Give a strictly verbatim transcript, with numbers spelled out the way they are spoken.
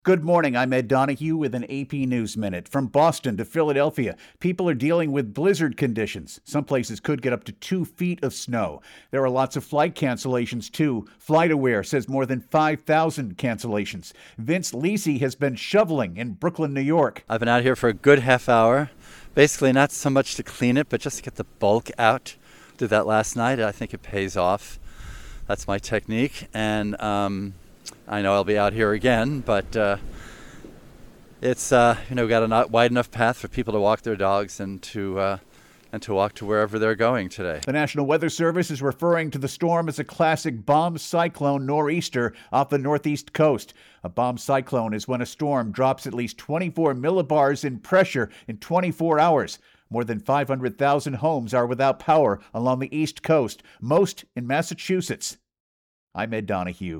Good morning. I'm Ed Donahue with an A P News Minute. From Boston to Philadelphia, people are dealing with blizzard conditions. Some places could get up to two feet of snow. There are lots of flight cancellations, too. FlightAware says more than five thousand cancellations. Vince Lisi has been shoveling in Brooklyn, New York. I've been out here for a good half hour. Basically, not so much to clean it, but just to get the bulk out. Did that last night. I think it pays off. That's my technique. And, um... I know I'll be out here again, but uh, it's uh, you know got a wide enough path for people to walk their dogs and to uh, and to walk to wherever they're going today. The National Weather Service is referring to the storm as a classic bomb cyclone nor'easter off the northeast coast. A bomb cyclone is when a storm drops at least twenty-four millibars in pressure in twenty-four hours. More than five hundred thousand homes are without power along the east coast, most in Massachusetts. I'm Ed Donahue.